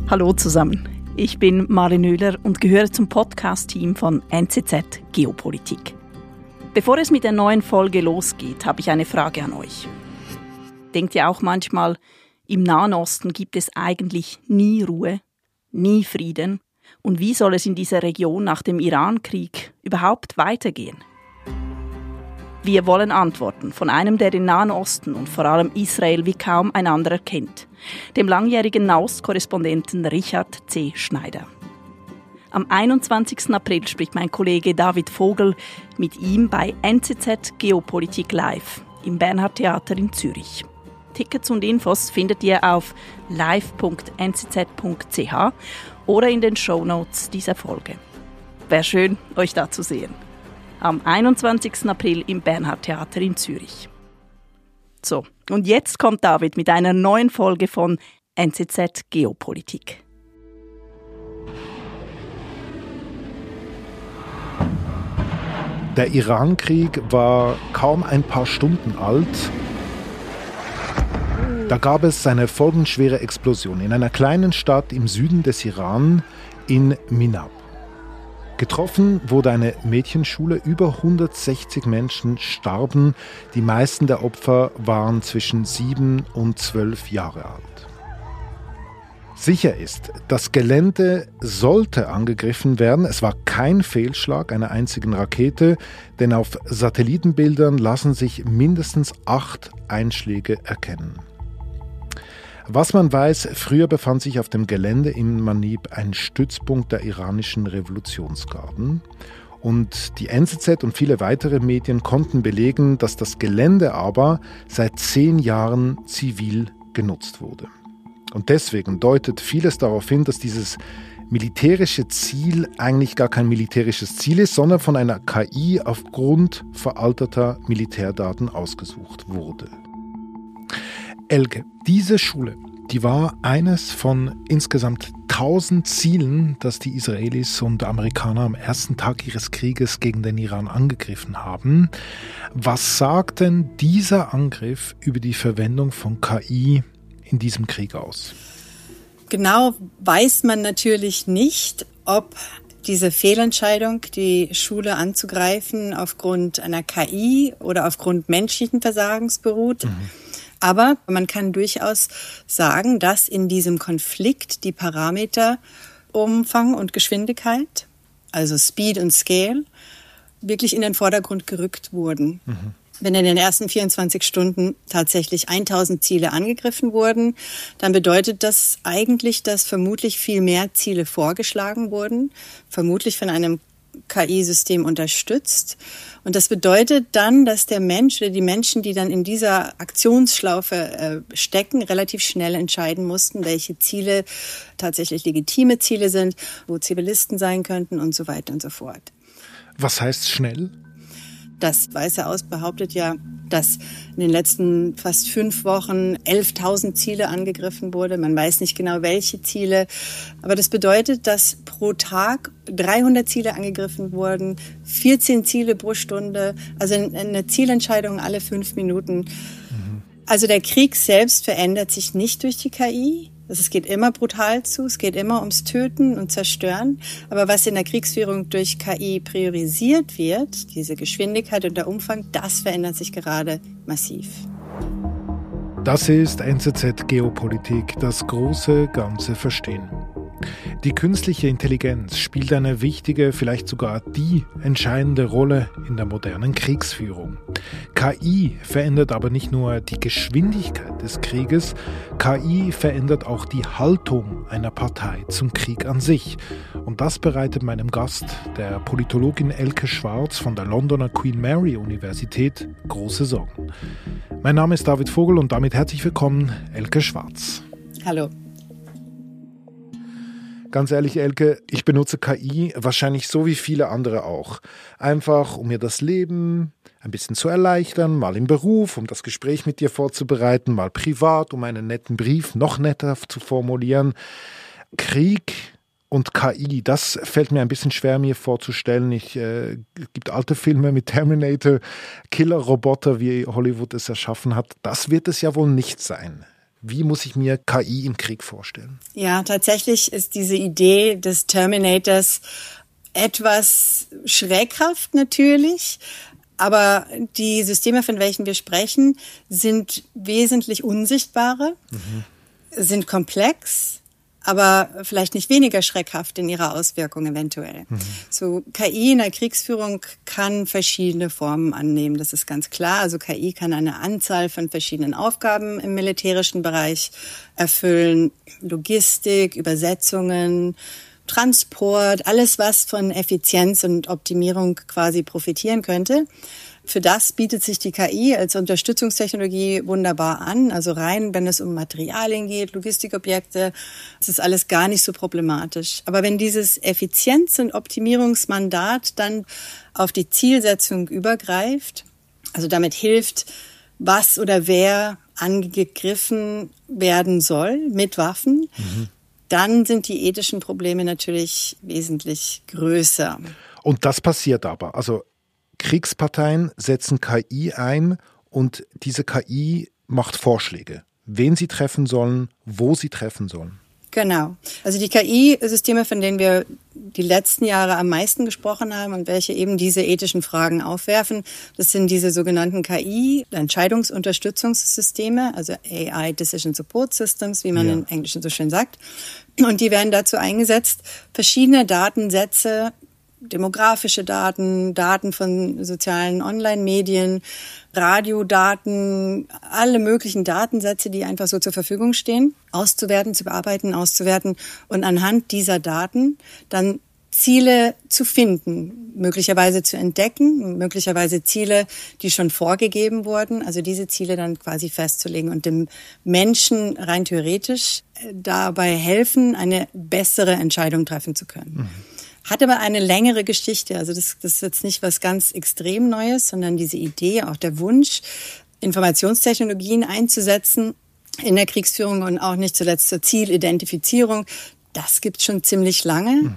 Hallo zusammen, ich bin Marin Oehler und gehöre zum Podcast-Team von NZZ Geopolitik. Bevor es mit der neuen Folge losgeht, habe ich eine Frage an euch. Denkt ihr auch manchmal, im Nahen Osten gibt es eigentlich nie Ruhe, nie Frieden? Und wie soll es in dieser Region nach dem Iran-Krieg überhaupt weitergehen? Wir wollen Antworten von einem, der den Nahen Osten und vor allem Israel wie kaum ein anderer kennt, dem langjährigen Nahostkorrespondenten Richard C. Schneider. Am 21. April spricht mein Kollege David Vogel mit ihm bei NZZ Geopolitik Live im Bernhard Theater in Zürich. Tickets und Infos findet ihr auf live.nzz.ch oder in den Shownotes dieser Folge. Wäre schön, euch da zu sehen. Am 21. April im Bernhard Theater in Zürich. So, und jetzt kommt David mit einer neuen Folge von NZZ Geopolitik. Der Iran-Krieg war kaum ein paar Stunden alt. Da gab es eine folgenschwere Explosion in einer kleinen Stadt im Süden des Iran, in Minab. Getroffen wurde eine Mädchenschule, über 160 Menschen starben. Die meisten der Opfer waren zwischen 7 und 12 Jahre alt. Sicher ist, das Gelände sollte angegriffen werden. Es war kein Fehlschlag einer einzigen Rakete, denn auf Satellitenbildern lassen sich mindestens 8 Einschläge erkennen. Was man weiß, früher befand sich auf dem Gelände in Manib ein Stützpunkt der iranischen Revolutionsgarden. Und die NZZ und viele weitere Medien konnten belegen, dass das Gelände aber seit 10 Jahren zivil genutzt wurde. Und deswegen deutet vieles darauf hin, dass dieses militärische Ziel eigentlich gar kein militärisches Ziel ist, sondern von einer KI aufgrund veralteter Militärdaten ausgesucht wurde. Elke, diese Schule, die war eines von insgesamt 1000 Zielen, das die Israelis und Amerikaner am ersten Tag ihres Krieges gegen den Iran angegriffen haben. Was sagt denn dieser Angriff über die Verwendung von KI in diesem Krieg aus? Genau weiß man natürlich nicht, ob diese Fehlentscheidung, die Schule anzugreifen, aufgrund einer KI oder aufgrund menschlichen Versagens beruht. Aber man kann durchaus sagen, dass in diesem Konflikt die Parameter Umfang und Geschwindigkeit, also Speed und Scale, wirklich in den Vordergrund gerückt wurden. Wenn in den ersten 24 Stunden tatsächlich 1000 Ziele angegriffen wurden, dann bedeutet das eigentlich, dass vermutlich viel mehr Ziele vorgeschlagen wurden, vermutlich von einem KI-System unterstützt. Und das bedeutet dann, dass der Mensch oder die Menschen, die dann in dieser Aktionsschlaufe stecken, relativ schnell entscheiden mussten, welche Ziele tatsächlich legitime Ziele sind, wo Zivilisten sein könnten und so weiter und so fort. Was heißt schnell? Das Weiße Haus behauptet ja, dass in den letzten fast 5 Wochen 11.000 Ziele angegriffen wurde. Man weiß nicht genau, welche Ziele. Aber das bedeutet, dass pro Tag 300 Ziele angegriffen wurden, 14 Ziele pro Stunde, also eine Zielentscheidung alle 5 Minuten. Also der Krieg selbst verändert sich nicht durch die KI. Es geht immer brutal zu, es geht immer ums Töten und Zerstören. Aber was in der Kriegsführung durch KI priorisiert wird, diese Geschwindigkeit und der Umfang, das verändert sich gerade massiv. Das ist NZZ Geopolitik, das große Ganze verstehen. Die künstliche Intelligenz spielt eine wichtige, vielleicht sogar die entscheidende Rolle in der modernen Kriegsführung. KI verändert aber nicht nur die Geschwindigkeit des Krieges, KI verändert auch die Haltung einer Partei zum Krieg an sich. Und das bereitet meinem Gast, der Politologin Elke Schwarz von der Londoner Queen Mary Universität, große Sorgen. Mein Name ist David Vogel und damit herzlich willkommen, Elke Schwarz. Hallo. Ganz ehrlich, Elke, ich benutze KI wahrscheinlich so wie viele andere auch. Einfach, um mir das Leben ein bisschen zu erleichtern, mal im Beruf, um das Gespräch mit dir vorzubereiten, mal privat, um einen netten Brief noch netter zu formulieren. Krieg und KI, das fällt mir ein bisschen schwer, mir vorzustellen. Es gibt alte Filme mit Terminator, Killer-Roboter, wie Hollywood es erschaffen hat. Das wird es ja wohl nicht sein. Wie muss ich mir KI im Krieg vorstellen? Ja, tatsächlich ist diese Idee des Terminators etwas schreckhaft natürlich. Aber die Systeme, von welchen wir sprechen, sind wesentlich unsichtbarer, sind komplex, aber vielleicht nicht weniger schreckhaft in ihrer Auswirkung eventuell. So KI in der Kriegsführung kann verschiedene Formen annehmen, das ist ganz klar. Also KI kann eine Anzahl von verschiedenen Aufgaben im militärischen Bereich erfüllen. Logistik, Übersetzungen, Transport, alles, was von Effizienz und Optimierung quasi profitieren könnte. Für das bietet sich die KI als Unterstützungstechnologie wunderbar an. Also rein, wenn es um Materialien geht, Logistikobjekte, das ist alles gar nicht so problematisch. Aber wenn dieses Effizienz- und Optimierungsmandat dann auf die Zielsetzung übergreift, also damit hilft, was oder wer angegriffen werden soll mit Waffen, dann sind die ethischen Probleme natürlich wesentlich größer. Und das passiert aber. Also Kriegsparteien setzen KI ein und diese KI macht Vorschläge, wen sie treffen sollen, wo sie treffen sollen. Genau. Also die KI-Systeme, von denen wir die letzten Jahre am meisten gesprochen haben und welche eben diese ethischen Fragen aufwerfen, das sind diese sogenannten KI-Entscheidungsunterstützungssysteme, also AI Decision Support Systems, wie man im Englischen so schön sagt. Und die werden dazu eingesetzt, verschiedene Datensätze, demografische Daten, Daten von sozialen Online-Medien, Radiodaten, alle möglichen Datensätze, die einfach so zur Verfügung stehen, auszuwerten, zu bearbeiten, auszuwerten und anhand dieser Daten dann Ziele zu finden, möglicherweise zu entdecken, möglicherweise Ziele, die schon vorgegeben wurden, also diese Ziele dann quasi festzulegen und dem Menschen rein theoretisch dabei helfen, eine bessere Entscheidung treffen zu können. Hat aber eine längere Geschichte. Also das ist jetzt nicht was ganz extrem Neues, sondern diese Idee, auch der Wunsch, Informationstechnologien einzusetzen in der Kriegsführung und auch nicht zuletzt zur Zielidentifizierung, das gibt's schon ziemlich lange.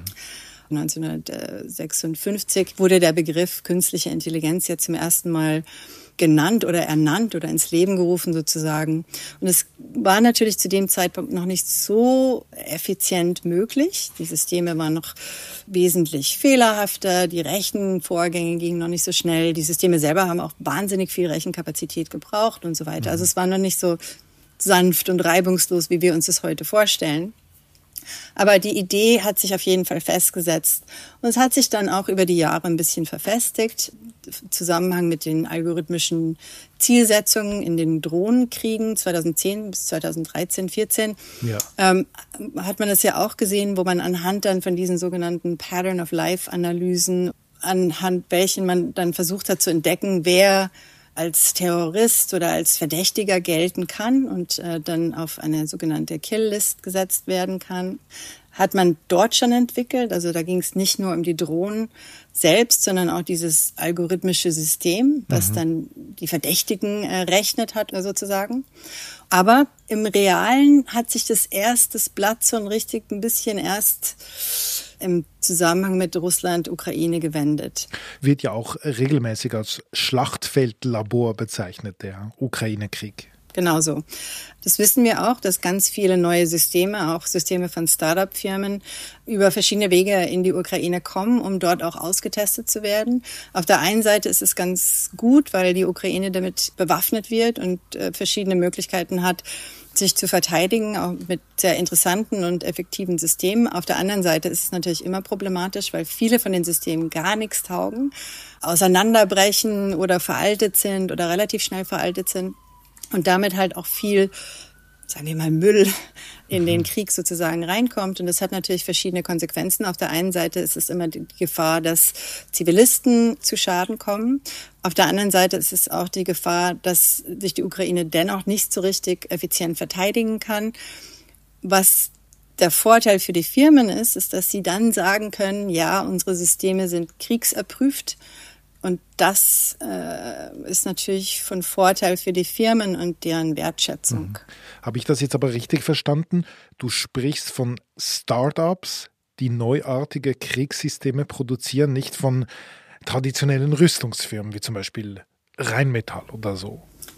1956 wurde der Begriff künstliche Intelligenz ja zum ersten Mal genannt oder ernannt oder ins Leben gerufen sozusagen. Und es war natürlich zu dem Zeitpunkt noch nicht so effizient möglich. Die Systeme waren noch wesentlich fehlerhafter, die Rechenvorgänge gingen noch nicht so schnell, die Systeme selber haben auch wahnsinnig viel Rechenkapazität gebraucht und so weiter. Also es war noch nicht so sanft und reibungslos, wie wir uns das heute vorstellen. Aber die Idee hat sich auf jeden Fall festgesetzt und es hat sich dann auch über die Jahre ein bisschen verfestigt. Im Zusammenhang mit den algorithmischen Zielsetzungen in den Drohnenkriegen 2010 bis 2013, 14 hat man das ja auch gesehen, wo man anhand dann von diesen sogenannten Pattern of Life Analysen, anhand welchen man dann versucht hat zu entdecken, wer als Terrorist oder als Verdächtiger gelten kann und dann auf eine sogenannte Kill-List gesetzt werden kann, hat man dort schon entwickelt. Also da ging es nicht nur um die Drohnen selbst, sondern auch dieses algorithmische System, was dann die Verdächtigen rechnet hat sozusagen. Aber im Realen hat sich das Blatt so richtig ein bisschen erst im Zusammenhang mit Russland, Ukraine gewendet. Wird ja auch regelmäßig als Schlachtfeldlabor bezeichnet, der Ukraine-Krieg. Genau so. Das wissen wir auch, dass ganz viele neue Systeme, auch Systeme von Start-up-Firmen, über verschiedene Wege in die Ukraine kommen, um dort auch ausgetestet zu werden. Auf der einen Seite ist es ganz gut, weil die Ukraine damit bewaffnet wird und verschiedene Möglichkeiten hat, sich zu verteidigen, auch mit sehr interessanten und effektiven Systemen. Auf der anderen Seite ist es natürlich immer problematisch, weil viele von den Systemen gar nichts taugen, auseinanderbrechen oder veraltet sind oder relativ schnell veraltet sind. Und damit halt auch viel, sagen wir mal, Müll in den Krieg sozusagen reinkommt. Und das hat natürlich verschiedene Konsequenzen. Auf der einen Seite ist es immer die Gefahr, dass Zivilisten zu Schaden kommen. Auf der anderen Seite ist es auch die Gefahr, dass sich die Ukraine dennoch nicht so richtig effizient verteidigen kann. Was der Vorteil für die Firmen ist, dass sie dann sagen können, ja, unsere Systeme sind kriegserprüft. Und das ist natürlich von Vorteil für die Firmen und deren Wertschätzung. Habe ich das jetzt aber richtig verstanden? Du sprichst von Start-ups, die neuartige Kriegssysteme produzieren, nicht von traditionellen Rüstungsfirmen wie zum Beispiel Rheinmetall oder so.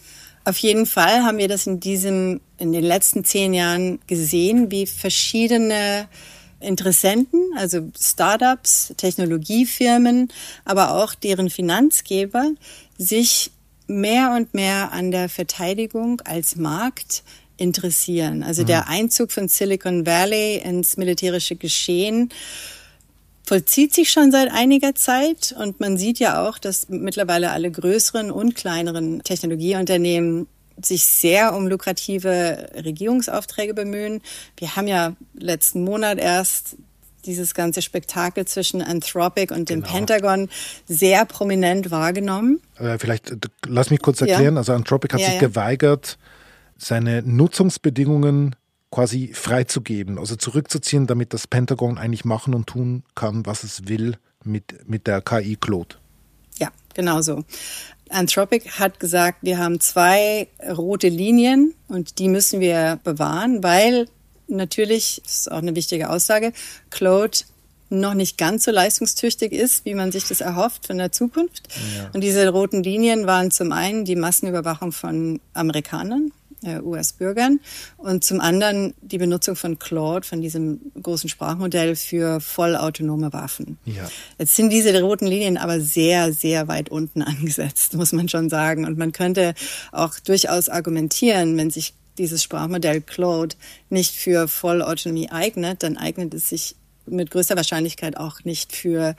Auf jeden Fall haben wir das in den letzten 10 Jahren gesehen, wie verschiedene Interessenten, also Startups, Technologiefirmen, aber auch deren Finanzgeber sich mehr und mehr an der Verteidigung als Markt interessieren. Also der Einzug von Silicon Valley ins militärische Geschehen vollzieht sich schon seit einiger Zeit und man sieht ja auch, dass mittlerweile alle größeren und kleineren Technologieunternehmen sich sehr um lukrative Regierungsaufträge bemühen. Wir haben ja letzten Monat erst dieses ganze Spektakel zwischen Anthropic und dem Pentagon sehr prominent wahrgenommen. Vielleicht lass mich kurz erklären. Ja. Also Anthropic hat sich geweigert, seine Nutzungsbedingungen quasi freizugeben, also zurückzuziehen, damit das Pentagon eigentlich machen und tun kann, was es will mit der KI Claude. Ja, genau so. Anthropic hat gesagt, wir haben 2 rote Linien und die müssen wir bewahren, weil natürlich, das ist auch eine wichtige Aussage, Claude noch nicht ganz so leistungstüchtig ist, wie man sich das erhofft von der Zukunft. Ja. Und diese roten Linien waren zum einen die Massenüberwachung von Amerikanern, US-Bürgern und zum anderen die Benutzung von Claude, von diesem großen Sprachmodell für vollautonome Waffen. Ja. Jetzt sind diese roten Linien aber sehr, sehr weit unten angesetzt, muss man schon sagen. Und man könnte auch durchaus argumentieren, wenn sich dieses Sprachmodell Claude nicht für Vollautonomie eignet, dann eignet es sich mit größter Wahrscheinlichkeit auch nicht für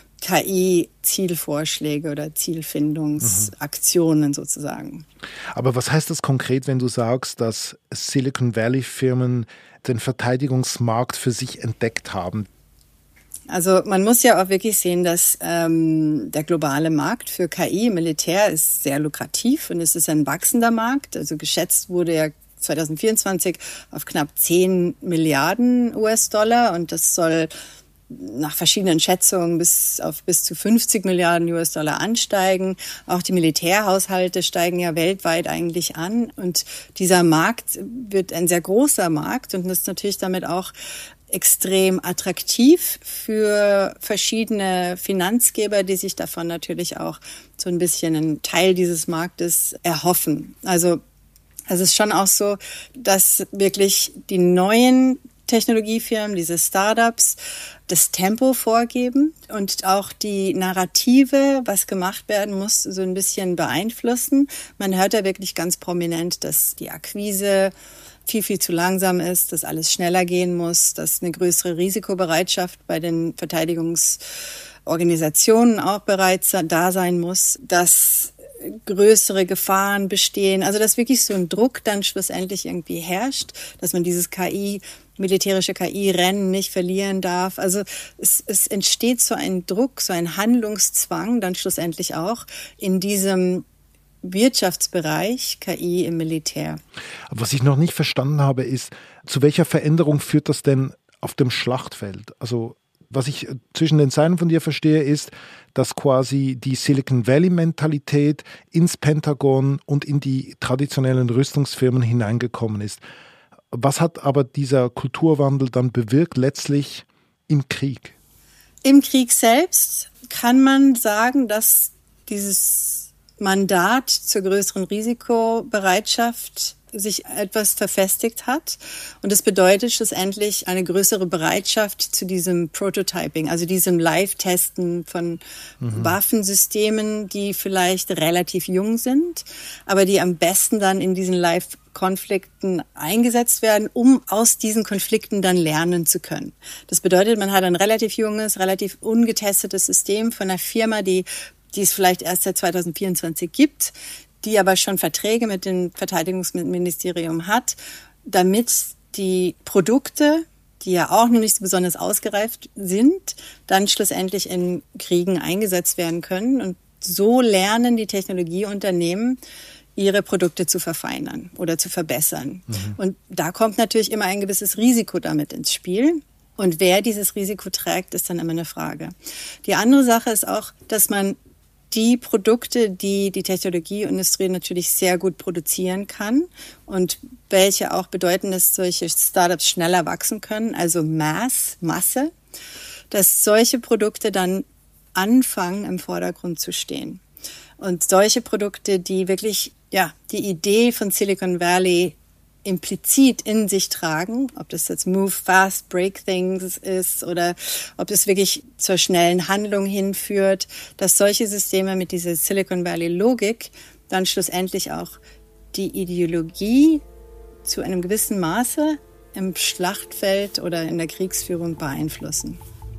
KI-Zielvorschläge oder Zielfindungsaktionen sozusagen. Aber was heißt das konkret, wenn du sagst, dass Silicon Valley-Firmen den Verteidigungsmarkt für sich entdeckt haben? Also man muss ja auch wirklich sehen, dass der globale Markt für KI im Militär ist sehr lukrativ und es ist ein wachsender Markt. Also geschätzt wurde ja 2024 auf knapp 10 Milliarden US-Dollar und das soll nach verschiedenen Schätzungen bis zu 50 Milliarden US-Dollar ansteigen. Auch die Militärhaushalte steigen ja weltweit eigentlich an. Und dieser Markt wird ein sehr großer Markt und ist natürlich damit auch extrem attraktiv für verschiedene Finanzgeber, die sich davon natürlich auch so ein bisschen einen Teil dieses Marktes erhoffen. Also es ist schon auch so, dass wirklich die neuen Technologiefirmen, diese Startups, das Tempo vorgeben und auch die Narrative, was gemacht werden muss, so ein bisschen beeinflussen. Man hört ja wirklich ganz prominent, dass die Akquise viel, viel zu langsam ist, dass alles schneller gehen muss, dass eine größere Risikobereitschaft bei den Verteidigungsorganisationen auch bereits da sein muss, dass größere Gefahren bestehen. Also dass wirklich so ein Druck dann schlussendlich irgendwie herrscht, dass man dieses militärische KI-Rennen nicht verlieren darf. Also es entsteht so ein Druck, so ein Handlungszwang dann schlussendlich auch in diesem Wirtschaftsbereich KI im Militär. Was ich noch nicht verstanden habe, ist, zu welcher Veränderung führt das denn auf dem Schlachtfeld? Also was ich zwischen den Zeilen von dir verstehe, ist, dass quasi die Silicon Valley-Mentalität ins Pentagon und in die traditionellen Rüstungsfirmen hineingekommen ist. Was hat aber dieser Kulturwandel dann bewirkt letztlich im Krieg? Im Krieg selbst kann man sagen, dass dieses Mandat zur größeren Risikobereitschaft sich etwas verfestigt hat. Und das bedeutet schlussendlich eine größere Bereitschaft zu diesem Prototyping, also diesem Live-Testen von Waffensystemen, die vielleicht relativ jung sind, aber die am besten dann in diesen Live-Konflikten eingesetzt werden, um aus diesen Konflikten dann lernen zu können. Das bedeutet, man hat ein relativ junges, relativ ungetestetes System von einer Firma, die es vielleicht erst seit 2024 gibt, die aber schon Verträge mit dem Verteidigungsministerium hat, damit die Produkte, die ja auch noch nicht so besonders ausgereift sind, dann schlussendlich in Kriegen eingesetzt werden können. Und so lernen die Technologieunternehmen, ihre Produkte zu verfeinern oder zu verbessern. Und da kommt natürlich immer ein gewisses Risiko damit ins Spiel. Und wer dieses Risiko trägt, ist dann immer eine Frage. Die andere Sache ist auch, dass man die Produkte, die die Technologieindustrie natürlich sehr gut produzieren kann und welche auch bedeuten, dass solche Startups schneller wachsen können, also Masse, dass solche Produkte dann anfangen, im Vordergrund zu stehen. Und solche Produkte, die wirklich die Idee von Silicon Valley implizit in sich tragen, ob das jetzt Move Fast, Break Things ist oder ob das wirklich zur schnellen Handlung hinführt, dass solche Systeme mit dieser Silicon Valley Logik dann schlussendlich auch die Ideologie zu einem gewissen Maße im Schlachtfeld oder in der Kriegsführung beeinflussen.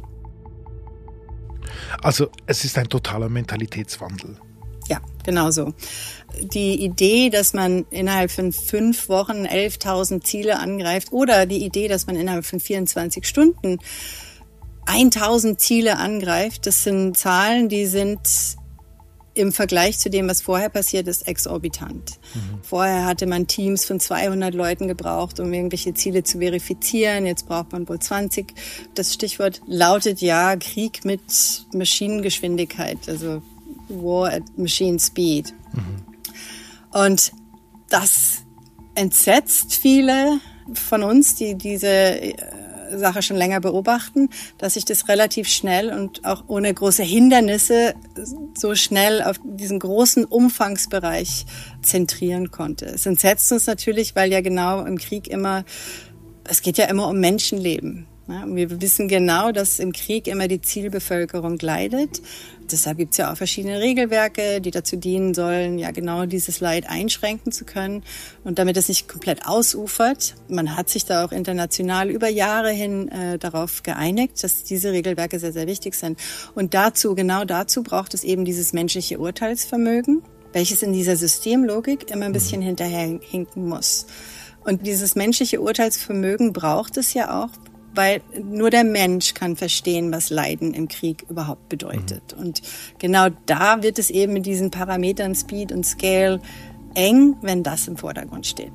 Also es ist ein totaler Mentalitätswandel. Ja, genau so. Die Idee, dass man innerhalb von 5 Wochen 11.000 Ziele angreift oder die Idee, dass man innerhalb von 24 Stunden 1.000 Ziele angreift, das sind Zahlen, die sind im Vergleich zu dem, was vorher passiert ist, exorbitant. Vorher hatte man Teams von 200 Leuten gebraucht, um irgendwelche Ziele zu verifizieren. Jetzt braucht man wohl 20. Das Stichwort lautet ja Krieg mit Maschinengeschwindigkeit, also War at Machine Speed. Und das entsetzt viele von uns, die diese Sache schon länger beobachten, dass sich das relativ schnell und auch ohne große Hindernisse so schnell auf diesen großen Umfangsbereich zentrieren konnte. Es entsetzt uns natürlich, weil ja genau im Krieg es geht ja immer um Menschenleben. Ja, und wir wissen genau, dass im Krieg immer die Zielbevölkerung leidet. Deshalb gibt es ja auch verschiedene Regelwerke, die dazu dienen sollen, ja genau dieses Leid einschränken zu können. Und damit es nicht komplett ausufert, man hat sich da auch international über Jahre hin darauf geeinigt, dass diese Regelwerke sehr, sehr wichtig sind. Und genau dazu braucht es eben dieses menschliche Urteilsvermögen, welches in dieser Systemlogik immer ein bisschen hinterherhinken muss. Und dieses menschliche Urteilsvermögen braucht es ja auch, weil nur der Mensch kann verstehen, was Leiden im Krieg überhaupt bedeutet. Und genau da wird es eben mit diesen Parametern Speed und Scale eng, wenn das im Vordergrund steht.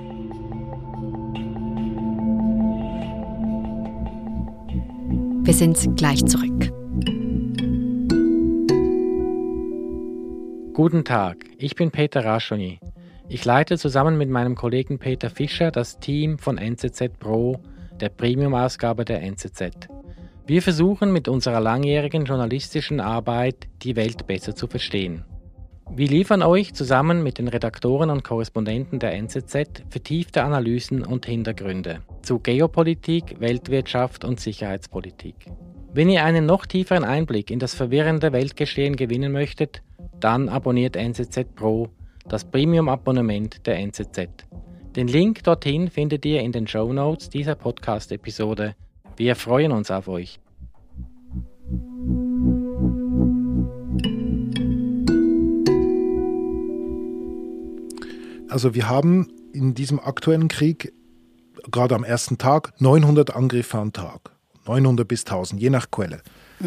Wir sind gleich zurück. Guten Tag, ich bin Peter Raschoni. Ich leite zusammen mit meinem Kollegen Peter Fischer das Team von NZZ Pro, der Premium-Ausgabe der NZZ. Wir versuchen mit unserer langjährigen journalistischen Arbeit, die Welt besser zu verstehen. Wir liefern euch zusammen mit den Redaktoren und Korrespondenten der NZZ vertiefte Analysen und Hintergründe zu Geopolitik, Weltwirtschaft und Sicherheitspolitik. Wenn ihr einen noch tieferen Einblick in das verwirrende Weltgeschehen gewinnen möchtet, dann abonniert NZZ Pro, das Premium-Abonnement der NZZ. Den Link dorthin findet ihr in den Shownotes dieser Podcast-Episode. Wir freuen uns auf euch. Also wir haben in diesem aktuellen Krieg gerade am ersten Tag 900 Angriffe am Tag. 900 bis 1000, je nach Quelle.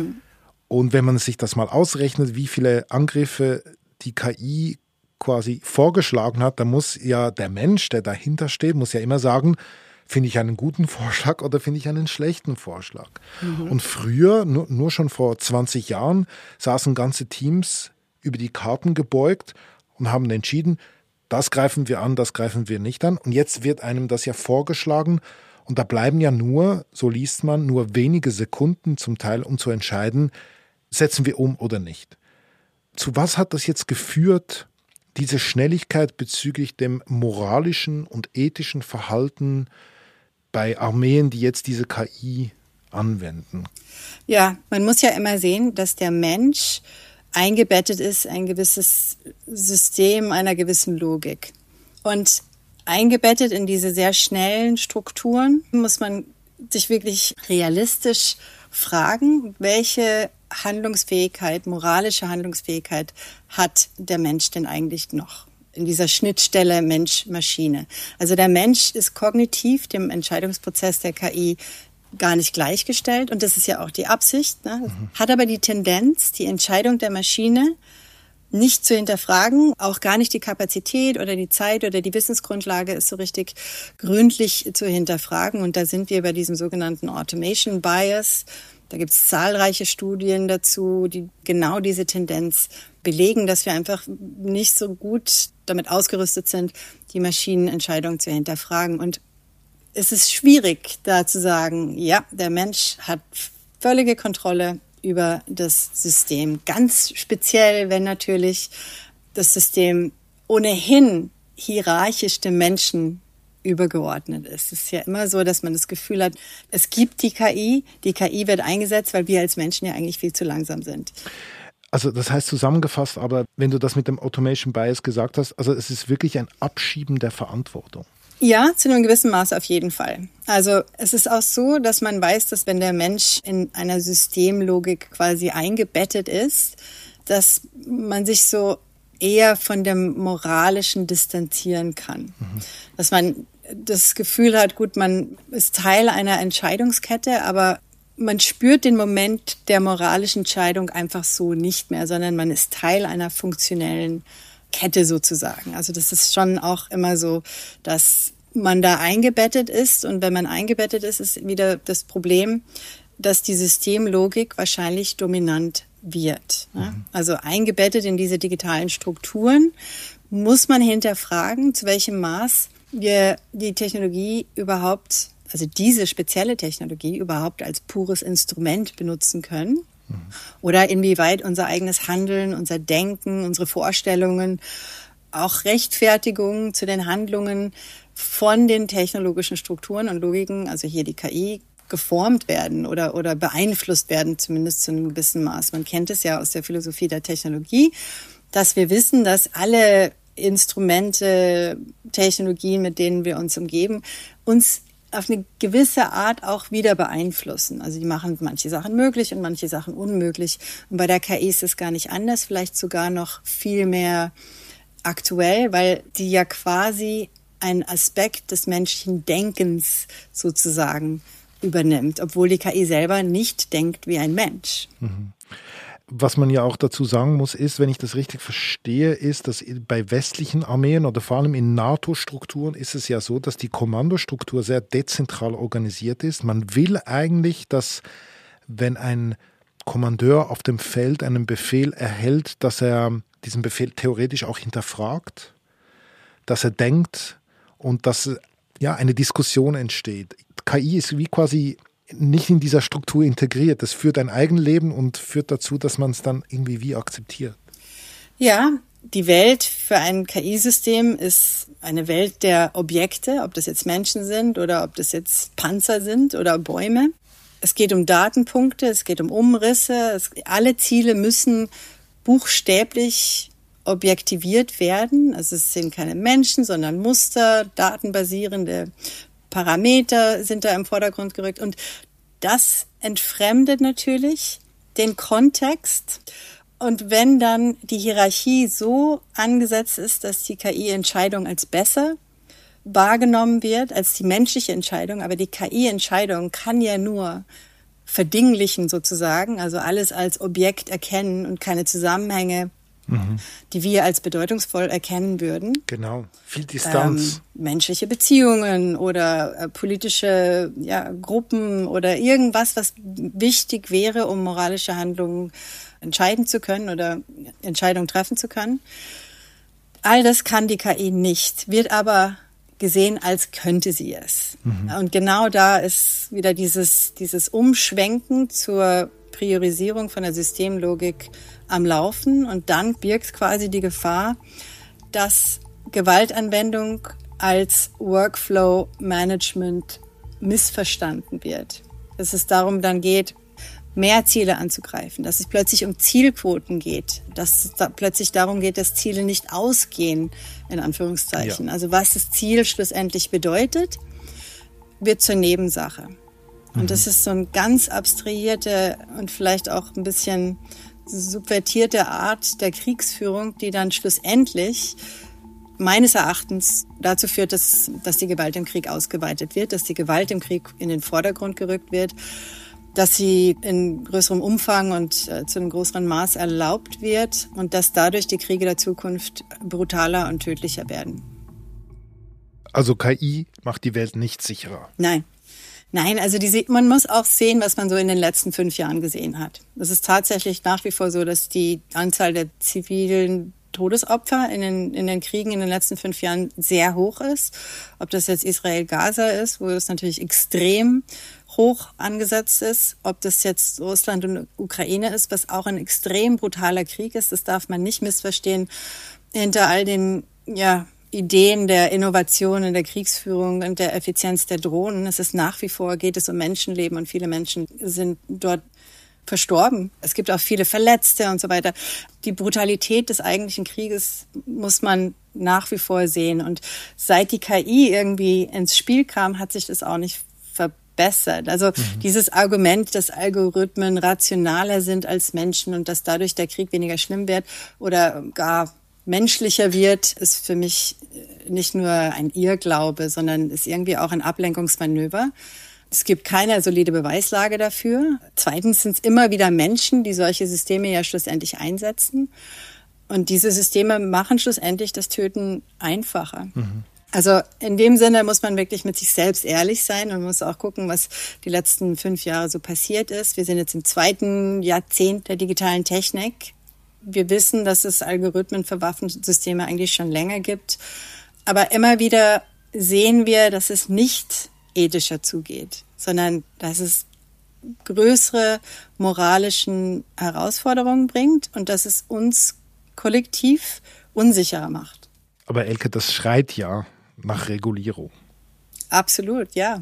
Und wenn man sich das mal ausrechnet, wie viele Angriffe die KI quasi vorgeschlagen hat, dann muss ja der Mensch, der dahinter steht, muss ja immer sagen, finde ich einen guten Vorschlag oder finde ich einen schlechten Vorschlag. Und früher, nur schon vor 20 Jahren, saßen ganze Teams über die Karten gebeugt und haben entschieden, das greifen wir an, das greifen wir nicht an. Und jetzt wird einem das ja vorgeschlagen und da bleiben ja nur, so liest man, nur wenige Sekunden zum Teil, um zu entscheiden, setzen wir um oder nicht. Zu was hat das jetzt geführt, diese Schnelligkeit bezüglich dem moralischen und ethischen Verhalten bei Armeen, die jetzt diese KI anwenden? Ja, man muss ja immer sehen, dass der Mensch eingebettet ist, ein gewisses System einer gewissen Logik. Und eingebettet in diese sehr schnellen Strukturen muss man sich wirklich realistisch fragen, welche Handlungsfähigkeit, moralische Handlungsfähigkeit hat der Mensch denn eigentlich noch in dieser Schnittstelle Mensch-Maschine? Also der Mensch ist kognitiv dem Entscheidungsprozess der KI gar nicht gleichgestellt und das ist ja auch die Absicht, ne? Hat aber die Tendenz, die Entscheidung der Maschine nicht zu hinterfragen, auch gar nicht die Kapazität oder die Zeit oder die Wissensgrundlage ist so richtig gründlich zu hinterfragen und da sind wir bei diesem sogenannten Automation Bias. Da gibt es zahlreiche Studien dazu, die genau diese Tendenz belegen, dass wir einfach nicht so gut damit ausgerüstet sind, die Maschinenentscheidung zu hinterfragen. Und es ist schwierig, da zu sagen, ja, der Mensch hat völlige Kontrolle über das System. Ganz speziell, wenn natürlich das System ohnehin hierarchisch dem Menschen übergeordnet ist. Es ist ja immer so, dass man das Gefühl hat, es gibt die KI wird eingesetzt, weil wir als Menschen ja eigentlich viel zu langsam sind. Also das heißt zusammengefasst, aber wenn du das mit dem Automation Bias gesagt hast, also es ist wirklich ein Abschieben der Verantwortung. Ja, zu einem gewissen Maß auf jeden Fall. Also es ist auch so, dass man weiß, dass wenn der Mensch in einer Systemlogik quasi eingebettet ist, dass man sich so eher von dem Moralischen distanzieren kann. Dass man das Gefühl hat, gut, man ist Teil einer Entscheidungskette, aber man spürt den Moment der moralischen Entscheidung einfach so nicht mehr, sondern man ist Teil einer funktionellen Kette sozusagen. Also das ist schon auch immer so, dass man da eingebettet ist. Und wenn man eingebettet ist, ist wieder das Problem, dass die Systemlogik wahrscheinlich dominant wird. Also eingebettet in diese digitalen Strukturen muss man hinterfragen, zu welchem Maß wir die Technologie überhaupt, also diese spezielle Technologie überhaupt als pures Instrument benutzen können. Oder inwieweit unser eigenes Handeln, unser Denken, unsere Vorstellungen, auch Rechtfertigungen zu den Handlungen von den technologischen Strukturen und Logiken, also hier die KI, geformt werden oder beeinflusst werden, zumindest zu einem gewissen Maß. Man kennt es ja aus der Philosophie der Technologie, dass wir wissen, dass alle Instrumente, Technologien, mit denen wir uns umgeben, uns auf eine gewisse Art auch wieder beeinflussen. Also die machen manche Sachen möglich und manche Sachen unmöglich. Und bei der KI ist es gar nicht anders, vielleicht sogar noch viel mehr aktuell, weil die ja quasi einen Aspekt des menschlichen Denkens sozusagen übernimmt, obwohl die KI selber nicht denkt wie ein Mensch. Was man ja auch dazu sagen muss, ist, wenn ich das richtig verstehe, ist, dass bei westlichen Armeen oder vor allem in NATO-Strukturen ist es ja so, dass die Kommandostruktur sehr dezentral organisiert ist. Man will eigentlich, dass wenn ein Kommandeur auf dem Feld einen Befehl erhält, dass er diesen Befehl theoretisch auch hinterfragt, dass er denkt und dass ja eine Diskussion entsteht. KI ist wie quasi nicht in dieser Struktur integriert. Das führt ein Eigenleben und führt dazu, dass man es dann irgendwie wie akzeptiert. Ja, die Welt für ein KI-System ist eine Welt der Objekte, ob das jetzt Menschen sind oder ob das jetzt Panzer sind oder Bäume. Es geht um Datenpunkte, es geht um Umrisse. Alle Ziele müssen buchstäblich objektiviert werden. Also es sind keine Menschen, sondern Muster, datenbasierende Parameter sind da im Vordergrund gerückt. Und das entfremdet natürlich den Kontext. Und wenn dann die Hierarchie so angesetzt ist, dass die KI-Entscheidung als besser wahrgenommen wird als die menschliche Entscheidung, aber die KI-Entscheidung kann ja nur verdinglichen sozusagen, also alles als Objekt erkennen und keine Zusammenhänge, die wir als bedeutungsvoll erkennen würden. Genau, viel Distanz. Menschliche Beziehungen oder politische Gruppen oder irgendwas, was wichtig wäre, um moralische Handlungen entscheiden zu können oder Entscheidungen treffen zu können. All das kann die KI nicht, wird aber gesehen, als könnte sie es. Und genau da ist wieder dieses Umschwenken zur Priorisierung von der Systemlogik am Laufen. Und dann birgt quasi die Gefahr, dass Gewaltanwendung als Workflow-Management missverstanden wird. Dass es darum dann geht, mehr Ziele anzugreifen, dass es plötzlich um Zielquoten geht, dass es da plötzlich darum geht, dass Ziele nicht ausgehen, in Anführungszeichen. Ja. Also was das Ziel schlussendlich bedeutet, wird zur Nebensache. Und das ist so eine ganz abstrahierte und vielleicht auch ein bisschen subvertierte Art der Kriegsführung, die dann schlussendlich meines Erachtens dazu führt, dass die Gewalt im Krieg ausgeweitet wird, dass die Gewalt im Krieg in den Vordergrund gerückt wird, dass sie in größerem Umfang und zu einem größeren Maß erlaubt wird und dass dadurch die Kriege der Zukunft brutaler und tödlicher werden. Also KI macht die Welt nicht sicherer. Nein, also man muss auch sehen, was man so in den letzten 5 Jahren gesehen hat. Es ist tatsächlich nach wie vor so, dass die Anzahl der zivilen Todesopfer in den Kriegen in den letzten 5 Jahren sehr hoch ist. Ob das jetzt Israel-Gaza ist, wo es natürlich extrem hoch angesetzt ist, ob das jetzt Russland und Ukraine ist, was auch ein extrem brutaler Krieg ist, das darf man nicht missverstehen. Hinter all den Ideen der Innovation in der Kriegsführung und der Effizienz der Drohnen. Es ist nach wie vor, geht es um Menschenleben und viele Menschen sind dort verstorben. Es gibt auch viele Verletzte und so weiter. Die Brutalität des eigentlichen Krieges muss man nach wie vor sehen. Und seit die KI irgendwie ins Spiel kam, hat sich das auch nicht verbessert. Also dieses Argument, dass Algorithmen rationaler sind als Menschen und dass dadurch der Krieg weniger schlimm wird oder gar menschlicher wird, ist für mich nicht nur ein Irrglaube, sondern ist irgendwie auch ein Ablenkungsmanöver. Es gibt keine solide Beweislage dafür. Zweitens sind es immer wieder Menschen, die solche Systeme ja schlussendlich einsetzen. Und diese Systeme machen schlussendlich das Töten einfacher. Also in dem Sinne muss man wirklich mit sich selbst ehrlich sein und muss auch gucken, was die letzten 5 Jahre so passiert ist. Wir sind jetzt im 2. Jahrzehnt der digitalen Technik. Wir wissen, dass es Algorithmen für Waffensysteme eigentlich schon länger gibt. Aber immer wieder sehen wir, dass es nicht ethischer zugeht, sondern dass es größere moralischen Herausforderungen bringt und dass es uns kollektiv unsicherer macht. Aber Elke, das schreit ja nach Regulierung. Absolut, ja.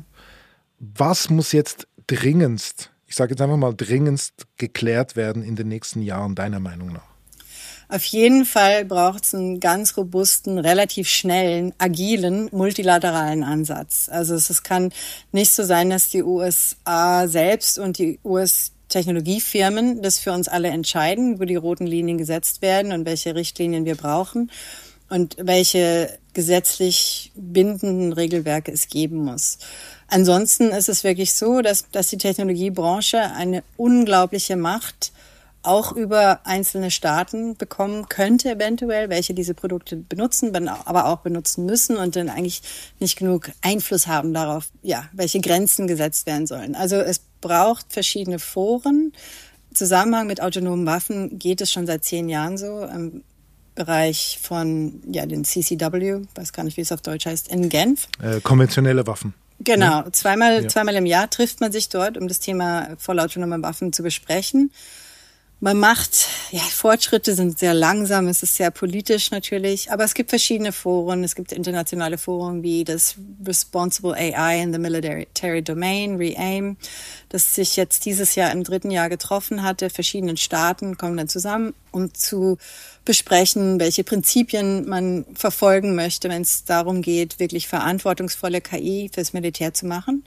Was muss jetzt dringendst, ich sage jetzt einfach mal dringendst geklärt werden in den nächsten Jahren, deiner Meinung nach? Auf jeden Fall braucht es einen ganz robusten, relativ schnellen, agilen, multilateralen Ansatz. Also es kann nicht so sein, dass die USA selbst und die US-Technologiefirmen das für uns alle entscheiden, wo die roten Linien gesetzt werden und welche Richtlinien wir brauchen und welche gesetzlich bindenden Regelwerke es geben muss. Ansonsten ist es wirklich so, dass die Technologiebranche eine unglaubliche Macht auch über einzelne Staaten bekommen könnte eventuell, welche diese Produkte benutzen, aber auch benutzen müssen und dann eigentlich nicht genug Einfluss haben darauf, welche Grenzen gesetzt werden sollen. Also es braucht verschiedene Foren. Im Zusammenhang mit autonomen Waffen geht es schon seit 10 Jahren so. Im Bereich von den CCW, weiß gar nicht, wie es auf Deutsch heißt, in Genf. Konventionelle Waffen. Genau, zweimal im Jahr trifft man sich dort, um das Thema vollautonome Waffen zu besprechen. Man macht, Fortschritte sind sehr langsam, es ist sehr politisch natürlich, aber es gibt verschiedene Foren, es gibt internationale Foren wie das Responsible AI in the Military Domain, REAIM, das sich jetzt dieses Jahr im 3. Jahr getroffen hatte. Verschiedene Staaten kommen dann zusammen, um zu besprechen, welche Prinzipien man verfolgen möchte, wenn es darum geht, wirklich verantwortungsvolle KI fürs Militär zu machen.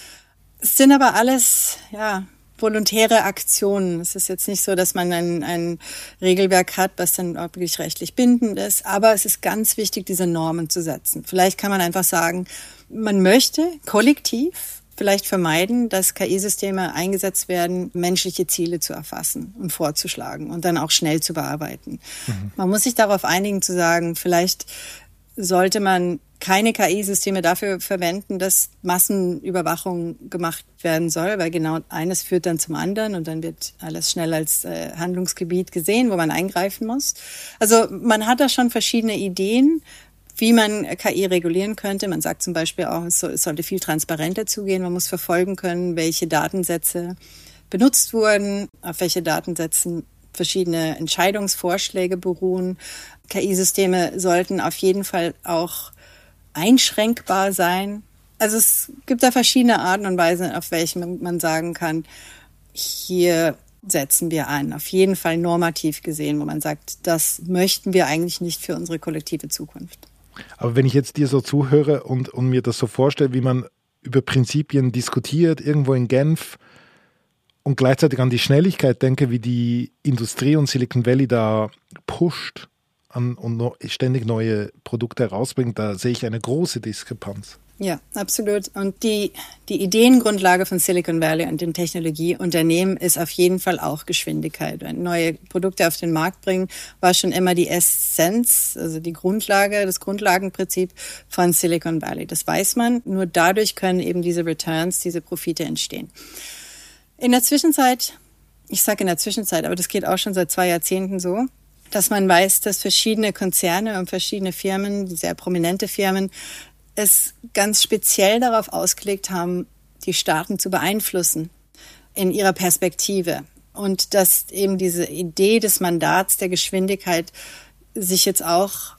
Es sind aber alles, volontäre Aktionen. Es ist jetzt nicht so, dass man ein Regelwerk hat, was dann auch wirklich rechtlich bindend ist, aber es ist ganz wichtig, diese Normen zu setzen. Vielleicht kann man einfach sagen, man möchte kollektiv vielleicht vermeiden, dass KI-Systeme eingesetzt werden, menschliche Ziele zu erfassen und vorzuschlagen und dann auch schnell zu bearbeiten. Man muss sich darauf einigen zu sagen, vielleicht sollte man keine KI-Systeme dafür verwenden, dass Massenüberwachung gemacht werden soll, weil genau eines führt dann zum anderen und dann wird alles schnell als Handlungsgebiet gesehen, wo man eingreifen muss. Also man hat da schon verschiedene Ideen, wie man KI regulieren könnte. Man sagt zum Beispiel auch, es sollte viel transparenter zugehen. Man muss verfolgen können, welche Datensätze benutzt wurden, auf welche Datensätzen verschiedene Entscheidungsvorschläge beruhen. KI-Systeme sollten auf jeden Fall auch einschränkbar sein. Also es gibt da verschiedene Arten und Weisen, auf welche man sagen kann, hier setzen wir an. Auf jeden Fall normativ gesehen, wo man sagt, das möchten wir eigentlich nicht für unsere kollektive Zukunft. Aber wenn ich jetzt dir so zuhöre und mir das so vorstelle, wie man über Prinzipien diskutiert, irgendwo in Genf, und gleichzeitig an die Schnelligkeit denke, wie die Industrie und Silicon Valley da pusht und ständig neue Produkte herausbringt, da sehe ich eine große Diskrepanz. Ja, absolut. Und die Ideengrundlage von Silicon Valley und den Technologieunternehmen ist auf jeden Fall auch Geschwindigkeit. Wenn neue Produkte auf den Markt bringen, war schon immer die Essenz, also die Grundlage, das Grundlagenprinzip von Silicon Valley. Das weiß man. Nur dadurch können eben diese Returns, diese Profite entstehen. In der Zwischenzeit, aber das geht auch schon seit 2 Jahrzehnten so, dass man weiß, dass verschiedene Konzerne und verschiedene Firmen, sehr prominente Firmen, es ganz speziell darauf ausgelegt haben, die Staaten zu beeinflussen in ihrer Perspektive. Und dass eben diese Idee des Mandats der Geschwindigkeit sich jetzt auch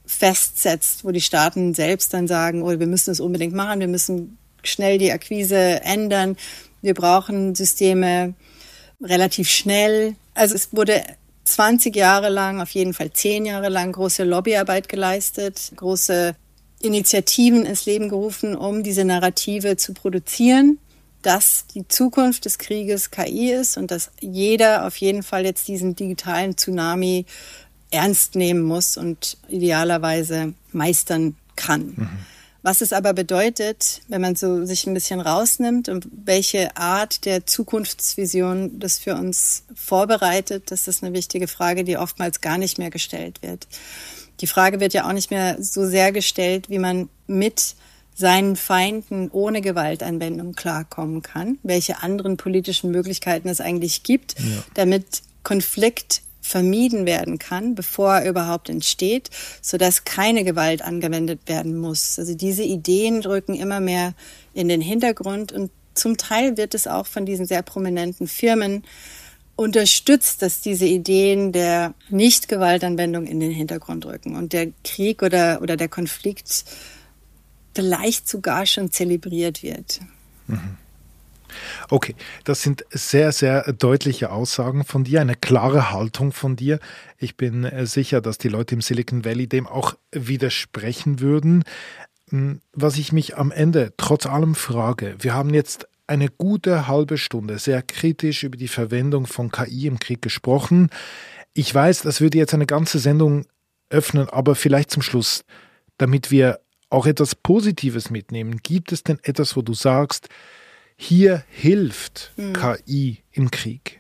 festsetzt, wo die Staaten selbst dann sagen, oh, wir müssen das unbedingt machen, wir müssen schnell die Akquise ändern, wir brauchen Systeme relativ schnell. Also es wurde 20 Jahre lang, auf jeden Fall 10 Jahre lang große Lobbyarbeit geleistet, große Initiativen ins Leben gerufen, um diese Narrative zu produzieren, dass die Zukunft des Krieges KI ist und dass jeder auf jeden Fall jetzt diesen digitalen Tsunami ernst nehmen muss und idealerweise meistern kann. Mhm. Was es aber bedeutet, wenn man so sich ein bisschen rausnimmt und welche Art der Zukunftsvision das für uns vorbereitet, das ist eine wichtige Frage, die oftmals gar nicht mehr gestellt wird. Die Frage wird ja auch nicht mehr so sehr gestellt, wie man mit seinen Feinden ohne Gewaltanwendung klarkommen kann, welche anderen politischen Möglichkeiten es eigentlich gibt, damit Konflikt vermieden werden kann, bevor er überhaupt entsteht, sodass keine Gewalt angewendet werden muss. Also diese Ideen rücken immer mehr in den Hintergrund und zum Teil wird es auch von diesen sehr prominenten Firmen unterstützt, dass diese Ideen der Nicht-Gewaltanwendung in den Hintergrund rücken und der Krieg oder der Konflikt vielleicht sogar schon zelebriert wird. Mhm. Okay, das sind sehr, sehr deutliche Aussagen von dir, eine klare Haltung von dir. Ich bin sicher, dass die Leute im Silicon Valley dem auch widersprechen würden. Was ich mich am Ende trotz allem frage, wir haben jetzt eine gute halbe Stunde sehr kritisch über die Verwendung von KI im Krieg gesprochen. Ich weiß, das würde jetzt eine ganze Sendung öffnen, aber vielleicht zum Schluss, damit wir auch etwas Positives mitnehmen. Gibt es denn etwas, wo du sagst, hier hilft KI im Krieg?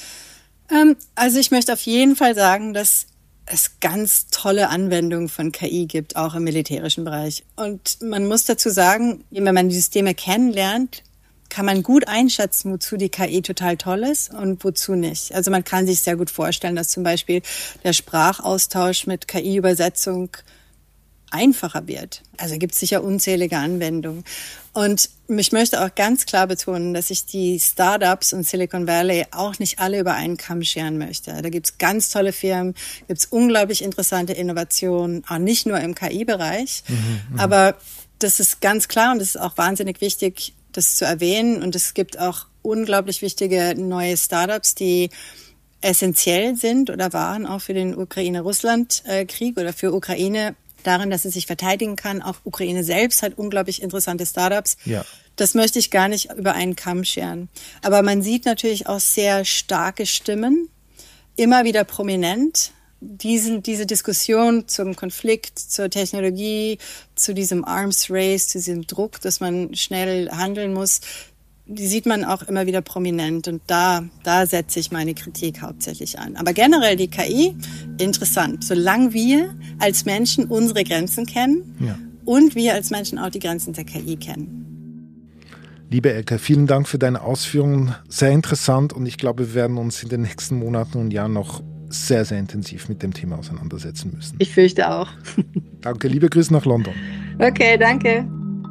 Also ich möchte auf jeden Fall sagen, dass es ganz tolle Anwendungen von KI gibt, auch im militärischen Bereich. Und man muss dazu sagen, wenn man die Systeme kennenlernt, kann man gut einschätzen, wozu die KI total toll ist und wozu nicht. Also man kann sich sehr gut vorstellen, dass zum Beispiel der Sprachaustausch mit KI-Übersetzung einfacher wird. Also gibt es sicher unzählige Anwendungen. Und ich möchte auch ganz klar betonen, dass ich die Startups und Silicon Valley auch nicht alle über einen Kamm scheren möchte. Da gibt es ganz tolle Firmen, gibt es unglaublich interessante Innovationen, auch nicht nur im KI-Bereich. Aber das ist ganz klar und das ist auch wahnsinnig wichtig, das zu erwähnen. Und es gibt auch unglaublich wichtige neue Startups, die essentiell sind oder waren auch für den Ukraine-Russland-Krieg oder für Ukraine darin, dass sie sich verteidigen kann. Auch Ukraine selbst hat unglaublich interessante Startups. Ja. Das möchte ich gar nicht über einen Kamm scheren. Aber man sieht natürlich auch sehr starke Stimmen, immer wieder prominent, diese Diskussion zum Konflikt, zur Technologie, zu diesem Arms Race, zu diesem Druck, dass man schnell handeln muss, die sieht man auch immer wieder prominent und da setze ich meine Kritik hauptsächlich an. Aber generell die KI, interessant. Solange wir als Menschen unsere Grenzen kennen und wir als Menschen auch die Grenzen der KI kennen. Liebe Elke, vielen Dank für deine Ausführungen. Sehr interessant und ich glaube, wir werden uns in den nächsten Monaten und Jahren noch sehr, sehr intensiv mit dem Thema auseinandersetzen müssen. Ich fürchte auch. Danke, liebe Grüße nach London. Okay, danke.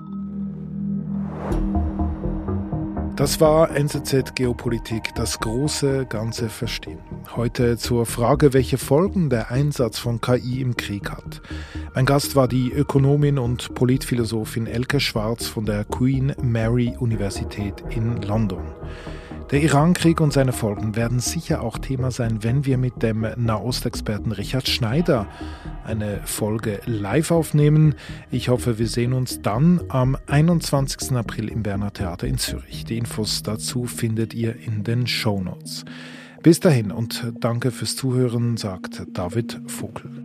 Das war NZZ Geopolitik, das große Ganze verstehen. Heute zur Frage, welche Folgen der Einsatz von KI im Krieg hat. Mein Gast war die Ökonomin und Politphilosophin Elke Schwarz von der Queen Mary Universität in London. Der Iran-Krieg und seine Folgen werden sicher auch Thema sein, wenn wir mit dem Nahostexperten Richard Schneider eine Folge live aufnehmen. Ich hoffe, wir sehen uns dann am 21. April im Berner Theater in Zürich. Die Infos dazu findet ihr in den Shownotes. Bis dahin und danke fürs Zuhören, sagt David Vogel.